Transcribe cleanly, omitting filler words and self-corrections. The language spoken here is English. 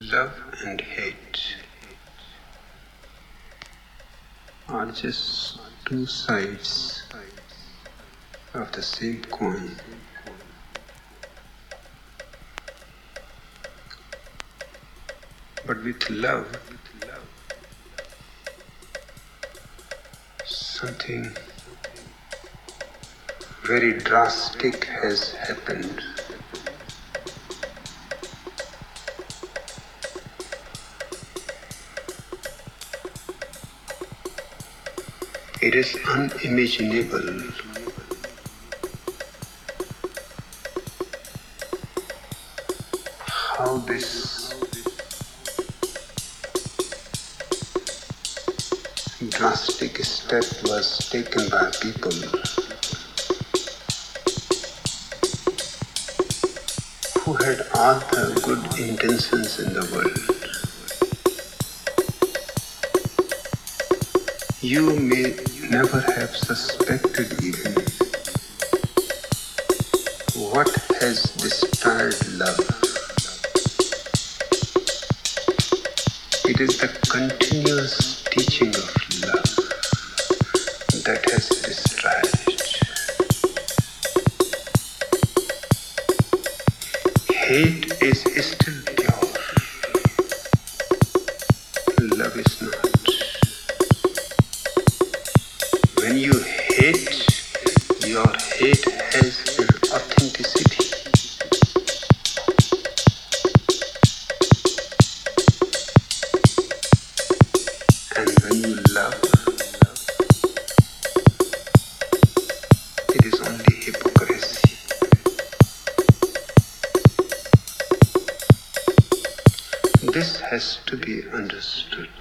Love and hate are just two sides of the same coin. But with love, something very drastic has happened. It is unimaginable how this drastic step was taken by people who had all the good intentions in the world. You may never have suspected even what has destroyed love. It is the continuous teaching of love that has destroyed it. Hate is still pure. Love is not. When you hate, your hate has an authenticity. And when you love, it is only hypocrisy. This has to be understood.